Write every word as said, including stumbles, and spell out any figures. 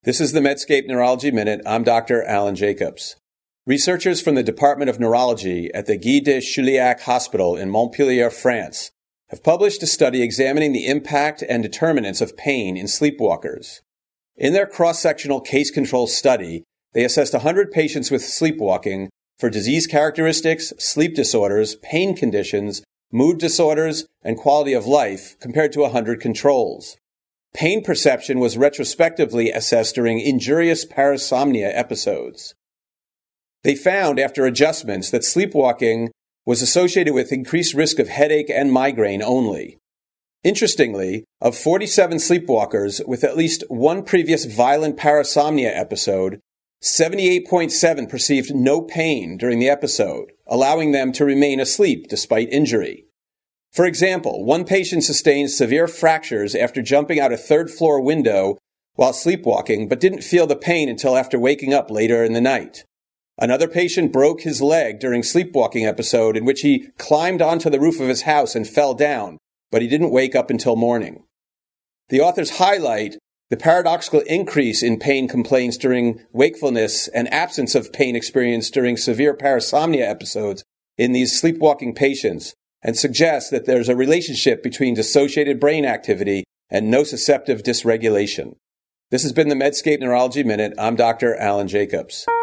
This is the Medscape Neurology Minute. I'm Doctor Alan Jacobs. Researchers from the Department of Neurology at the Guy de Chauliac Hospital in Montpellier, France, have published a study examining the impact and determinants of pain in sleepwalkers. In their cross-sectional case control study, they assessed one hundred patients with sleepwalking for disease characteristics, sleep disorders, pain conditions, mood disorders, and quality of life compared to one hundred controls. Pain perception was retrospectively assessed during injurious parasomnia episodes. They found, after adjustments, that sleepwalking was associated with increased risk of headache and migraine only. Interestingly, of forty-seven sleepwalkers with at least one previous violent parasomnia episode, seventy-eight point seven perceived no pain during the episode, allowing them to remain asleep despite injury. For example, one patient sustained severe fractures after jumping out a third-floor window while sleepwalking, but didn't feel the pain until after waking up later in the night. Another patient broke his leg during a sleepwalking episode in which he climbed onto the roof of his house and fell down, but he didn't wake up until morning. The authors highlight the paradoxical increase in pain complaints during wakefulness and absence of pain experience during severe parasomnia episodes in these sleepwalking patients, and suggest that there's a relationship between dissociated brain activity and nociceptive dysregulation. This has been the Medscape Neurology Minute. I'm Doctor Alan Jacobs.